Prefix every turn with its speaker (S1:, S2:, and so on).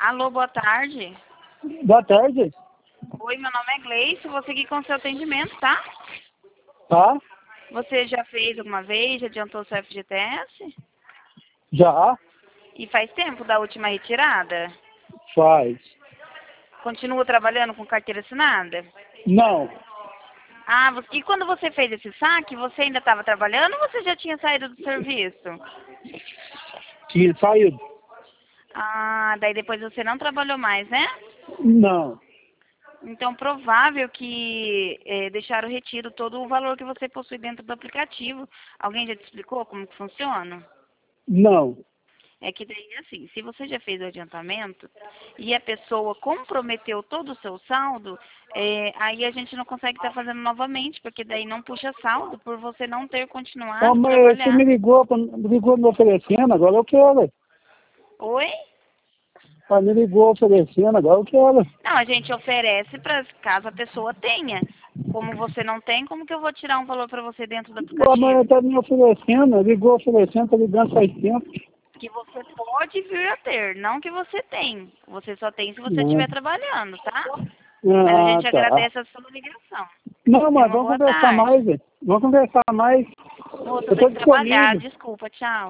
S1: Alô, boa tarde.
S2: Boa tarde.
S1: Oi, meu nome é Gleice, vou seguir com o seu atendimento, tá?
S2: Tá?
S1: Você já fez alguma vez, já adiantou o seu FGTS?
S2: Já?
S1: E faz tempo da última retirada?
S2: Faz.
S1: Continua trabalhando com carteira assinada?
S2: Não.
S1: Ah, e quando você fez esse saque, você ainda estava trabalhando ou você já tinha saído do serviço?
S2: Tinha saído?
S1: Ah, daí depois você não trabalhou mais, né?
S2: Não.
S1: Então, provável que deixaram retido todo o valor que você possui dentro do aplicativo. Alguém já te explicou como que funciona?
S2: Não.
S1: É que daí, assim, se você já fez o adiantamento e a pessoa comprometeu todo o seu saldo, aí a gente não consegue estar fazendo novamente, porque daí não puxa saldo por você não ter
S2: Ah,
S1: continuado a
S2: mas você
S1: trabalhar.
S2: me ligou me oferecendo, agora eu quero.
S1: Oi?
S2: Ah, me ligou oferecendo, agora eu quero.
S1: Não, a gente oferece para caso a pessoa tenha. Como você não tem, como que eu vou tirar um valor para você dentro do
S2: Ah, mas
S1: aplicativo?
S2: tá me oferecendo, ligou oferecendo, tá ligando faz tempo.
S1: Que você pode vir a ter, não que você tem. Você só tem se você
S2: Né?
S1: estiver trabalhando, tá? Mas a
S2: Ah,
S1: gente
S2: tá.
S1: agradece a sua ligação.
S2: Não,
S1: Tenha
S2: mas
S1: uma
S2: vamos
S1: boa
S2: conversar
S1: tarde.
S2: mais, velho. Vamos conversar mais.
S1: Moça, eu
S2: Eu
S1: tenho
S2: tô
S1: que trabalhar,
S2: disponível.
S1: desculpa, tchau.